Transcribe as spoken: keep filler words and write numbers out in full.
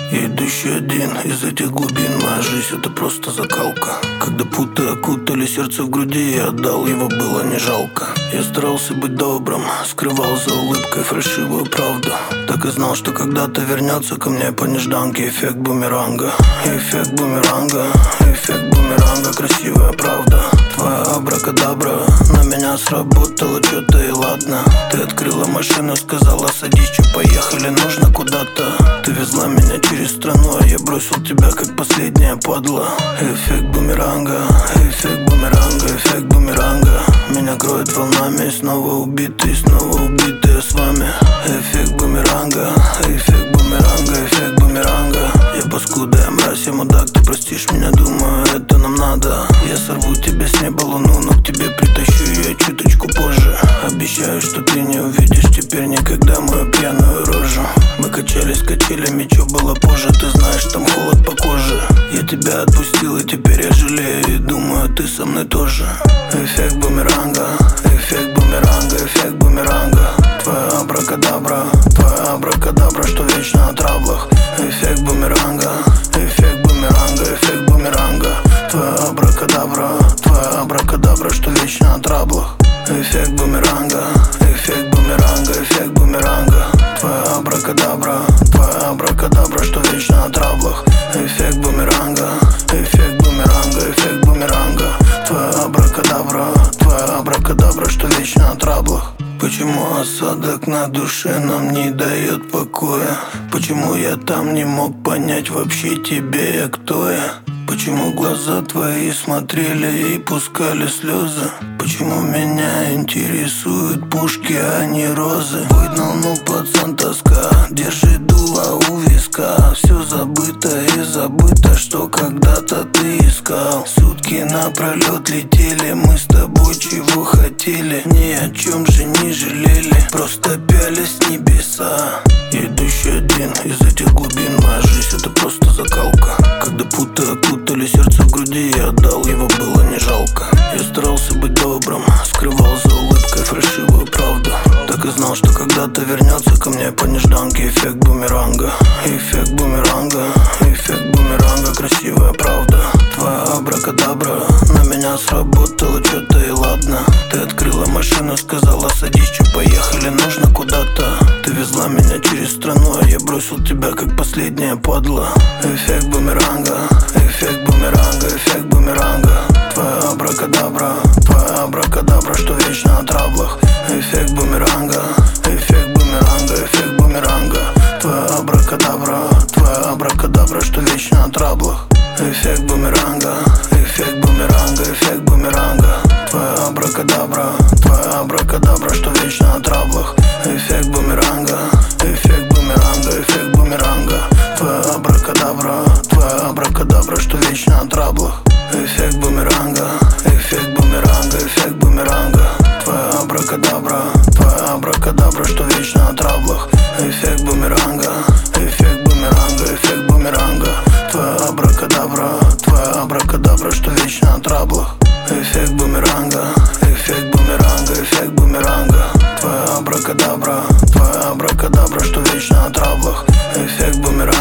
Я идущий один из этих глубин. Моя жизнь это просто закалка. Когда путы окутали сердце в груди, я отдал его, было не жалко. Я старался быть добрым, скрывал за улыбкой фальшивую правду. Так и знал, что когда-то вернется ко мне по нежданке эффект бумеранга. Эффект бумеранга, эффект бумеранга, красивая правда. Твоя абракадабра на меня сработала, чё-то и ладно. Ты открыла машину, сказала садись, чё, поехали, нужно куда-то. Ты везла меня через страну, а я бросил тебя как последняя падла. Эффект бумеранга, эффект бумеранга, эффект бумеранга. Меня кроет волнами, снова убитый, снова убитый я с вами. Эффект бумеранга, эффект бумеранга, эффект бумеранга. Я паскуда, я мразь, я мудак, ты простишь меня, думаю, это нам надо. Я сорву тебе с неба луну, но к тебе притащу ее чуточку позже. Обещаю, что ты не увидишь теперь никогда мою пьяную рожу. Мы качались качелями, чё было позже, ты знаешь, там холод по коже. Я тебя отпустил, и теперь я жалею, и думаю, ты со мной тоже. Эффект бумеранга, эффект бумеранга, эффект бумеранга. Твоя абракадабра, твоя абракадабра, что вечно о траблах. Эффект бумеранга, эффект бумеранга, эффект бумеранга. Твоя абракадабра, твоя абракадабра, что вечно о траблах. Эффект бумеранга, эффект бумеранга, эффект бумеранга. Твоя абракадабра, твоя абракадабра, что вечно о траблах. Эффект бумеранга, эффект бумеранга, эффект бумеранга. Твоя абракадабра, твоя абракадабра, что вечно о траблах. Почему осадок на душе нам не дает покоя? Почему я там не мог понять вообще тебе я кто я? Почему глаза твои смотрели и пускали слезы? Почему меня интересуют пушки, а не розы? Выгнал, ну пацан, тоска, держи дуло у виска. Все забыто и забыто, что когда-то ты искал. Сутки напролет летели, мы с тобой чего хотели. Ни о чем же не жалели, просто пялись с небеса. Я идущий один из этих глубин, моя жизнь это просто закалка. Когда путы окутали сердце в груди, я отдал его, было не жалко. Я старался быть добрым, скрывал за улыбкой фальшивую правду. Так и знал, что когда-то вернется ко мне по нежданке эффект бумеранга. Эффект бумеранга, эффект бумеранга, красивая правда. Твоя абракадабра на меня сработала, чё-то и ладно. Ты открыла машину, сказала садись, чё, поехали, нужно куда-то. Ты везла меня через страну, а я бросил тебя как последняя падла. Эффект бумеранга, эффект бумеранга, эффект бумеранга. Твоя абракадабра, твоя абракадабра, что вечно о траблах. Эффект бумеранга, эффект бумеранга, эффект бумеранга. Твоя абракадабра, твоя абракадабра, что вечно о траблах. Эффект бумеранга, эффект бумеранга, эффект бумеранга. Твоя абракадабра, твоя абракадабра, что вечно о траблах. Эффект бумеранга, эффект бумеранга, эффект бумеранга. Твоя абракадабра, твоя абракадабра, что вечно о траблах. Эффект бумеранга, эффект бумеранга, эффект бумеранга. Твоя абракадабра, твоя абракадабра, что вечно о траблах. Эффект бумеранга, эффект бумеранга, эффект бумеранга. Твоя абракадабра, твоя абракадабра, что вечно о траблах. Эффект бумеранга, эффект бумеранга, эффект бумеранга. Твоя абракадабра, твоя абракадабра, что вечно о траблах. Эффект бумеранга.